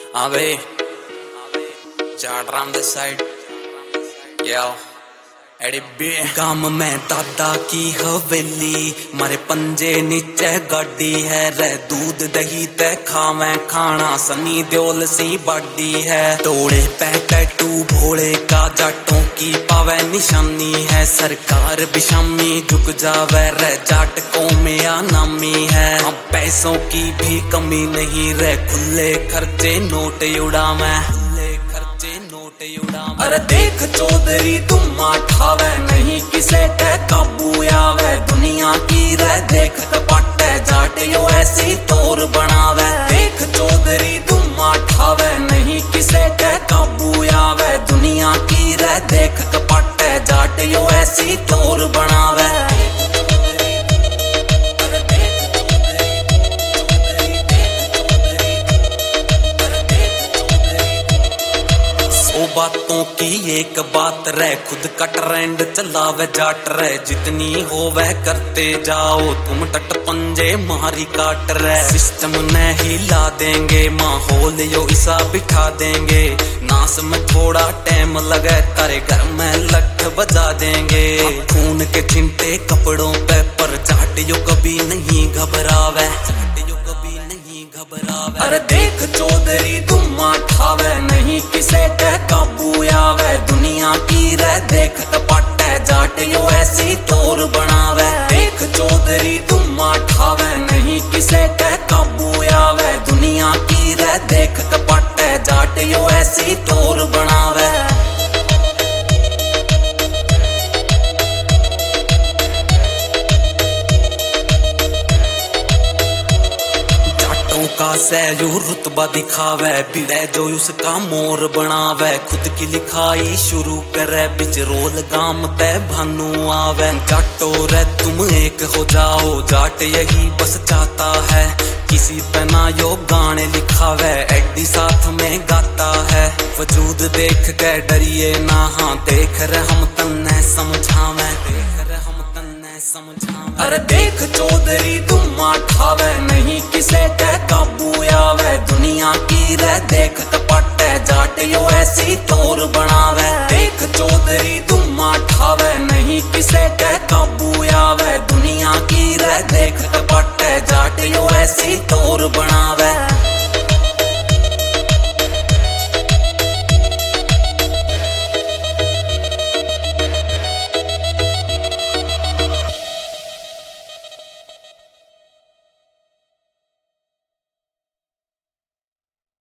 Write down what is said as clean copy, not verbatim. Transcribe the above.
Ave, Jad around this side. Yo, Eddie B. काम में दादा की हवेली, मारे पंजे नीचे गाड़ी है रे। दूध दही ते खावे खाना, सनी देओल सी बाडी है। तोड़े पे टैटू भोले का, जाटों की पावे निशानी है। सरकार बिशामी झुक जावे रे, जाट कौमिया नामी है। अब पैसों की भी कमी नहीं रे, खुले खर्चे नोट उड़ावे। अरे देख चौधरी तुम ठावे, नहीं किसे के काबू आवे। दुनिया की रे देख कपट जाट यो ऐसी तोर बनावे। देख चौधरी तुम ठावे, नहीं किसे के काबू आवे। दुनिया की रे देख कपट जाट यो ऐसी तोर बनावे। बातों की एक बात रे, खुद का ट्रेंड चलावे जाट रे। जितनी होवे करते जाओ तुम, टट पंजे मारी काट रे। सिस्टम ने हिला देंगे, माहौल यो ऐसा बिठा देंगे। नास में थोड़ा टाइम लगे, तारे घर में लठ बजा देंगे। खून के छिंटे कपड़ों पे, पर जाट यो कभी नहीं घबरावे। अरे देख चौधरी तुम ठावे, नहीं किसे के काबू आवे। दुनिया की रे देख कपट जाट यो ऐसी तोर बनावे। देख चौधरी तुम ठावे, नहीं किसे के काबू आवे। दुनिया की रे देख कपट जाट यो ऐसी तोर बनावे। का सैलू रुतबा दिखावे, बिड़े जो उसका मोर बनावे। खुद की लिखाई शुरू करे, बिच रोल गाम पे भानु आवे। जाटो रे तुम एक हो जाओ, जाट यही बस चाहता है। किसी पे ना यो गाने लिखावे, एडी साथ में गाता है। वजूद देख के डरिए ना, हाँ देख रहे हम तन्ने समझावे। अरे देख चौधरी तुम ठावे, नहीं किसे के काबू आवे। दुनिया की रे देख कपट जाट यो ऐसी तोर बनावे। देख चौधरी तुम ठावे, नहीं किसे के काबू आवे। दुनिया की रे देख कपट जाट यो ऐसी तोर बनावे।